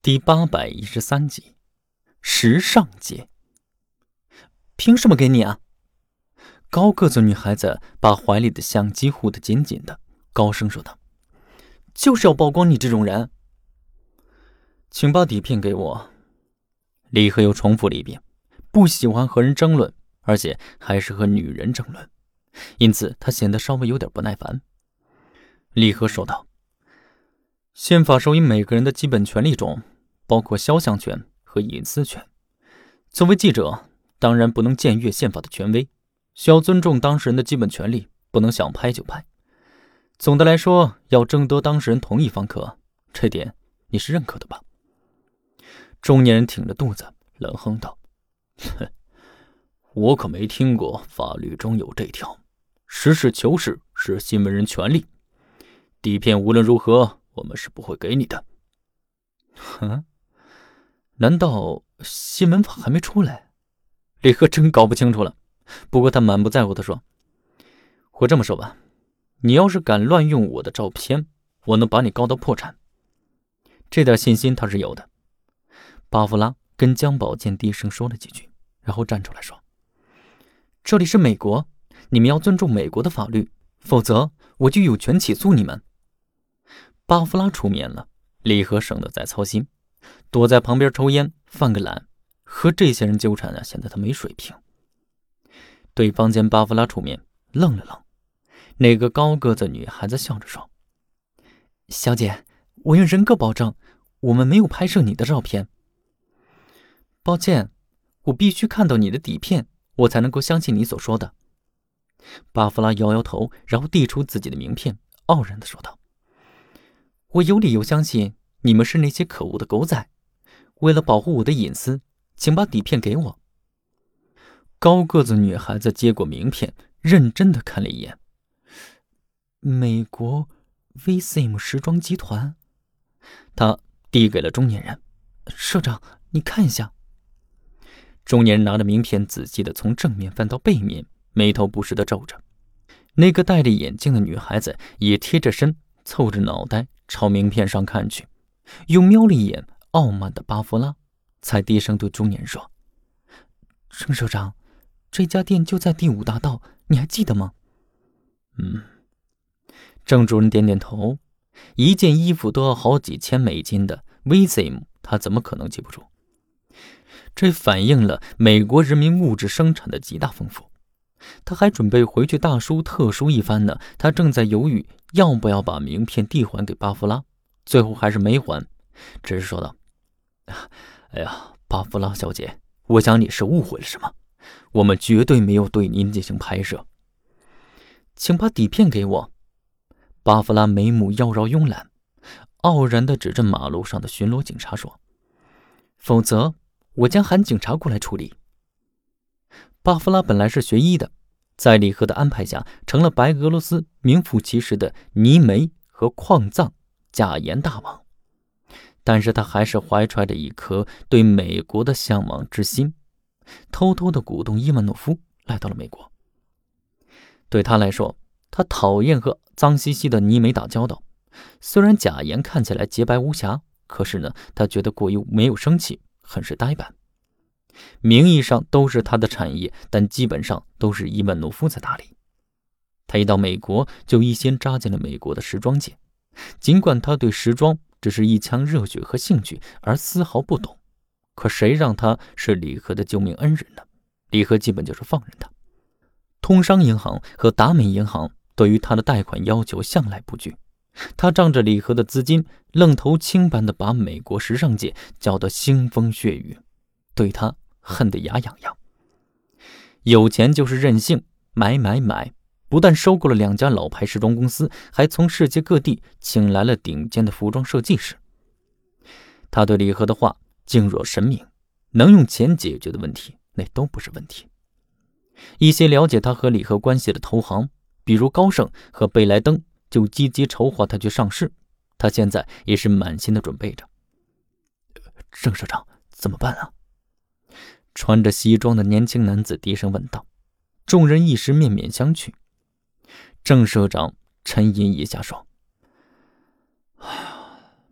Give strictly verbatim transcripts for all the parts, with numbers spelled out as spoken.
第八百一十三集，时尚界。凭什么给你啊？高个子女孩子把怀里的相机护得紧紧的，高声说道：“就是要曝光你这种人。”请把底片给我。李贺又重复了一遍，不喜欢和人争论，而且还是和女人争论，因此他显得稍微有点不耐烦。李贺说道：“宪法授予每个人的基本权利中，包括肖像权和隐私权。作为记者，当然不能僭越宪法的权威，需要尊重当事人的基本权利，不能想拍就拍。总的来说，要征得当事人同意方可，这点你是认可的吧？”中年人挺着肚子，冷哼道：“哼，我可没听过法律中有这条。实事求是是新闻人权利。底片无论如何，我们是不会给你的。”哼，难道新闻法还没出来？李贺真搞不清楚了。不过他满不在乎地说：“我这么说吧，你要是敢乱用我的照片，我能把你告到破产。”这点信心他是有的。巴夫拉跟江宝剑低声说了几句，然后站出来说：“这里是美国，你们要尊重美国的法律，否则我就有权起诉你们。”巴夫拉出面了，李贺省得再操心，躲在旁边抽烟犯个懒，和这些人纠缠啊，显得他没水平。对方见巴夫拉出面，愣了愣。那个高个子女孩子笑着说：“小姐，我用人格保证，我们没有拍摄你的照片。”抱歉，我必须看到你的底片，我才能够相信你所说的。巴夫拉摇摇头，然后递出自己的名片，傲然地说道：“我有理由相信你们是那些可恶的狗仔。为了保护我的隐私，请把底片给我。”高个子女孩子接过名片，认真地看了一眼。美国 V S I M 时装集团。他递给了中年人：“社长，你看一下。”中年人拿着名片仔细地从正面翻到背面，眉头不时地皱着。那个戴着眼镜的女孩子也贴着身，凑着脑袋朝名片上看去，又瞄了一眼傲慢的巴夫拉，才低声对中年人说：“郑社长，这家店就在第五大道，你还记得吗？”“嗯。”郑主任点点头，一件衣服都要好几千美金的 V S I M， 他怎么可能记不住？这反映了美国人民物质生产的极大丰富。他还准备回去大书特书一番呢，他正在犹豫要不要把名片递还给巴夫拉，最后还是没还，只是说道：“哎呀，巴夫拉小姐，我想你是误会了什么，我们绝对没有对您进行拍摄。请把底片给我。”巴夫拉眉目妖娆慵懒，傲然地指着马路上的巡逻警察说：“否则我将喊警察过来处理。”巴夫拉本来是学医的，在李贺的安排下，成了白俄罗斯名副其实的泥煤和矿藏假盐大王。但是他还是怀揣着一颗对美国的向往之心，偷偷地鼓动伊万诺夫来到了美国。对他来说，他讨厌和脏兮兮的泥煤打交道。虽然假盐看起来洁白无瑕，可是呢，他觉得过于没有生气，很是呆板。名义上都是他的产业，但基本上都是伊万诺夫在打理。他一到美国就一心扎进了美国的时装界，尽管他对时装只是一腔热血和兴趣，而丝毫不懂，可谁让他是李贺的救命恩人呢？李贺基本就是放任他。通商银行和达美银行对于他的贷款要求向来不拒，他仗着李贺的资金，愣头青般的把美国时尚界搅得腥风血雨，对他恨得牙痒痒。有钱就是任性，买买买，不但收购了两家老牌时装公司，还从世界各地请来了顶尖的服装设计师。他对李贺的话敬若神明，能用钱解决的问题，那都不是问题。一些了解他和李贺关系的投行，比如高盛和贝莱登，就积极筹划他去上市。他现在也是满心的准备着。郑社长，怎么办啊？穿着西装的年轻男子低声问道。众人一时面面相觑。郑社长沉吟一下说：“哎呀，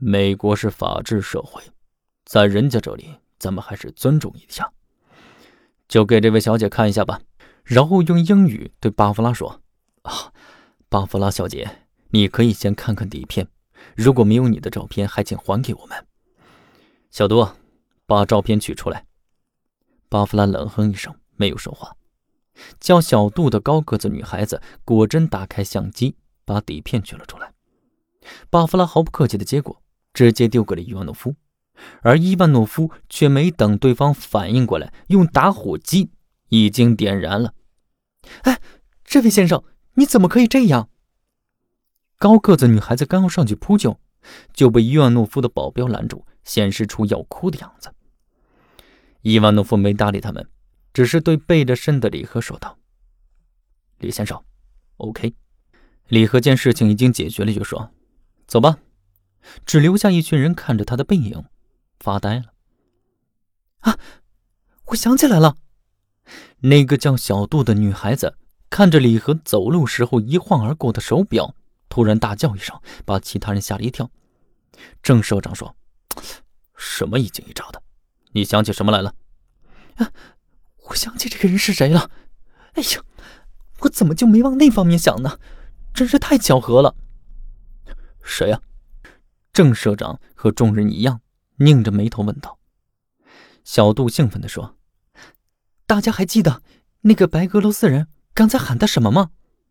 美国是法治社会，在人家这里咱们还是尊重一下。就给这位小姐看一下吧。然后用英语对巴弗拉说：啊，巴弗拉小姐，你可以先看看底片，如果没有你的照片，还请还给我们。小杜，把照片取出来。巴弗拉冷哼一声，没有说话。叫小杜的高个子女孩子果真打开相机，把底片取了出来。巴弗拉毫不客气的接过，直接丢给了伊万诺夫，而伊万诺夫却没等对方反应过来，用打火机已经点燃了。 哎，这位先生，你怎么可以这样？ 高个子女孩子刚要上去扑救，就被伊万诺夫的保镖拦住，显示出要哭的样子。伊万诺夫没搭理他们，只是对背着身的李和说道：李先生 OK。 李和见事情已经解决了，就说：走吧。只留下一群人看着他的背影发呆了。 啊，我想起来了。 那个叫小杜的女孩子看着李和走路时候一晃而过的手表，突然大叫一声，把其他人吓了一跳。郑社长说：什么一惊一乍的，你想起什么来了？ 啊，我想起这个人是谁了。哎呀，我怎么就没往那方面想呢？真是太巧合了。 谁呀？郑社长和众人一样拧着眉头问道。小杜兴奋地说： 大家还记得那个白俄罗斯人刚才喊的什么吗？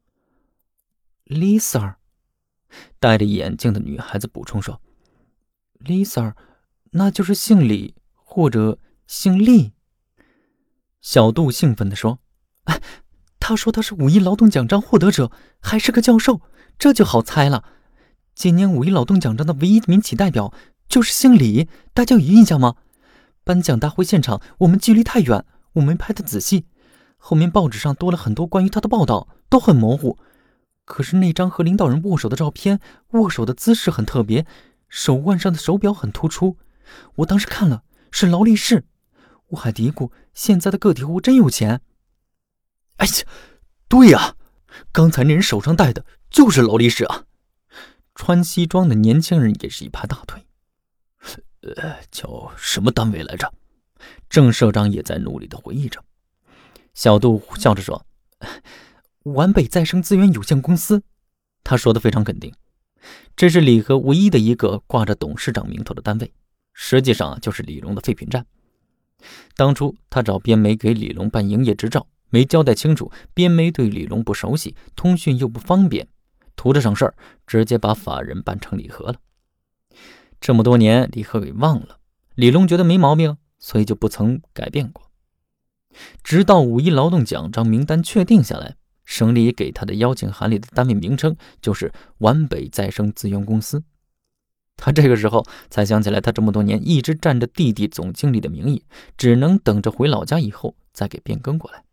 Lisa。 戴着眼镜的女孩子补充说： Lisa， 那就是姓李或者姓厉。 小杜兴奋地说： 哎，他说他是五一劳动奖章获得者，还是个教授，这就好猜了。今年五一劳动奖章的唯一民企代表就是姓李，大家有印象吗？颁奖大会现场我们距离太远，我没拍得仔细，后面报纸上多了很多关于他的报道，都很模糊。可是那张和领导人握手的照片，握手的姿势很特别，手腕上的手表很突出，我当时看了是劳力士。我还嘀咕，现在的个体户真有钱。 哎呀，对呀，刚才那人手上戴的就是劳力士啊。穿西装的年轻人也是一拍大腿。呃，叫什么单位来着？郑社长也在努力地回忆着。小杜笑着说： 皖北再生资源有限公司。 他说得非常肯定，这是李和唯一的一个挂着董事长名头的单位，实际上就是李龙的废品站。当初他找边媒给李龙办营业执照，没交代清楚，边媒对李龙不熟悉，通讯又不方便，图着省事儿，直接把法人办成李和了。这么多年，李和给忘了，李龙觉得没毛病，所以就不曾改变过。直到五一劳动奖章名单确定下来，省里给他的邀请函里的单位名称就是皖北再生资源公司。他这个时候才想起来，他这么多年一直占着弟弟总经理的名义，只能等着回老家以后再给变更过来。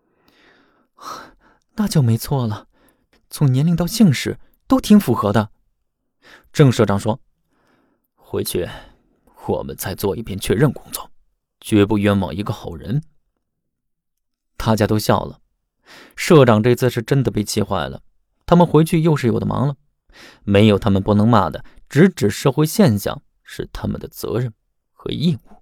那就没错了，从年龄到姓氏都挺符合的。 郑社长说：回去我们再做一遍确认工作，绝不冤枉一个好人。大家都笑了，社长这次是真的被气坏了。他们回去又是有的忙了，没有他们不能骂的，直指社会现象是他们的责任和义务。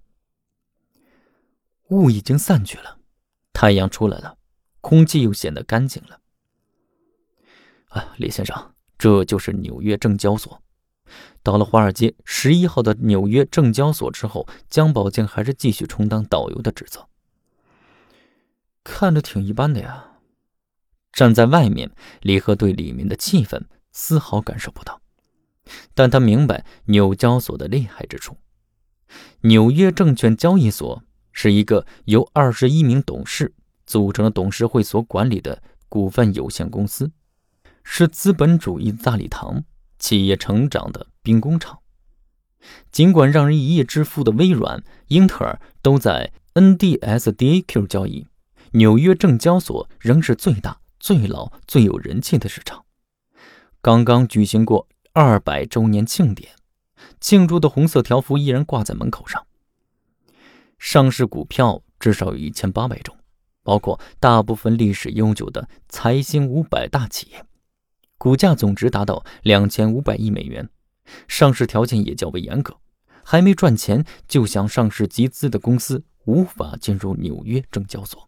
雾已经散去了，太阳出来了，空气又显得干净了。啊，李先生，这就是纽约证交所。到了华尔街十一号的纽约证交所之后，江宝静还是继续充当导游的职责。看着挺一般的呀。站在外面，李和对里面的气氛丝毫感受不到，但他明白纽交所的厉害之处。纽约证券交易所是一个由二十一名董事组成的董事会所管理的股份有限公司，是资本主义的大礼堂，企业成长的兵工厂。尽管让人一夜致富的微软、英特尔都在 N D S D A Q 交易，纽约证交所仍是最大、最老、最有人气的市场。刚刚举行过二百周年庆典，庆祝的红色条幅依然挂在门口上。上市股票至少有一千八百种，包括大部分历史悠久的财新五百大企业，股价总值达到两千五百亿美元， 上市条件也较为严格，还没赚钱就想上市集资的公司无法进入纽约证交所。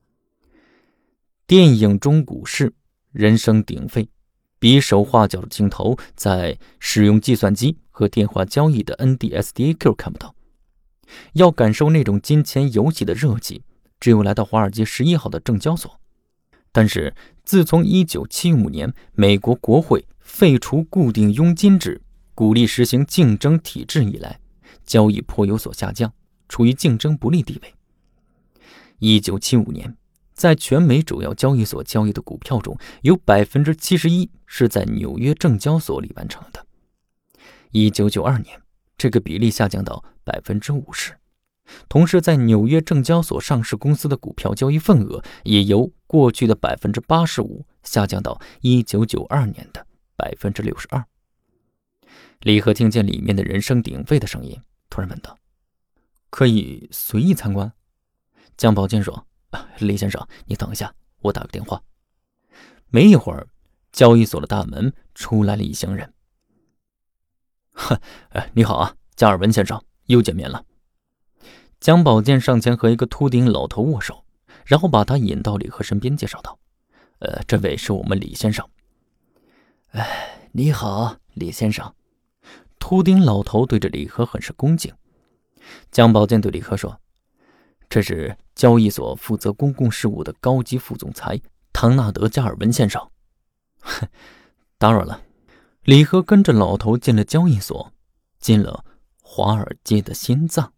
电影中股市人声鼎沸，比手画脚的镜头在使用计算机和电话交易的 N D S D A Q 看不到。要感受那种金钱游戏的热气，只有来到华尔街十一号的证交所。但是自从一九七五年美国国会废除固定佣金制，鼓励实行竞争体制以来，交易颇有所下降，处于竞争不利地位。一九七五年，在全美主要交易所交易的股票中，有 百分之七十一 是在纽约证交所里完成的。一九九二年，这个比例下降到 百分之五十。同时，在纽约证交所上市公司的股票交易份额也由过去的 百分之八十五 下降到一九九二年的 百分之六十二。李贺听见里面的人声鼎沸的声音，突然问道：“可以随意参观？”江宝剑说：“李先生，你等一下，我打个电话。”没一会儿，交易所的大门出来了一行人。“呵，你好啊，加尔文先生，又见面了。”江宝剑上前和一个秃顶老头握手，然后把他引到李贺身边，介绍道：“呃，这位是我们李先生。”“哎，你好，李先生。”秃顶老头对着李贺很是恭敬。江宝剑对李贺说：“这是交易所负责公共事务的高级副总裁唐纳德·加尔文先生。”“打扰了。”李贺跟着老头进了交易所，进了华尔街的心脏。